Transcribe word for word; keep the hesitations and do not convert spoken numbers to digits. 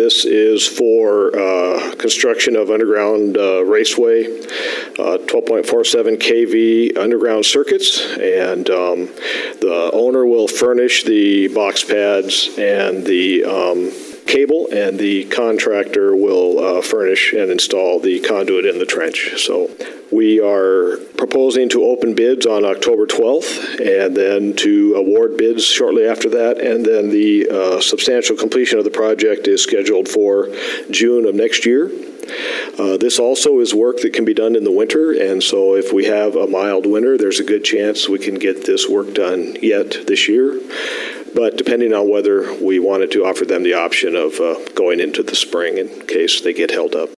this is for uh, construction of underground uh, raceway, uh, twelve point four seven K V underground circuits, and um, the owner will furnish the box pads and the um, cable, and the contractor will uh, furnish and install the conduit in the trench. So we are proposing to open bids on October twelfth, and then to award bids shortly after that, and then the uh, substantial completion of the project is scheduled for June of next year. Uh, this also is work that can be done in the winter, and so if we have a mild winter, there's a good chance we can get this work done yet this year. But depending on whether we wanted to offer them the option of uh, going into the spring in case they get held up.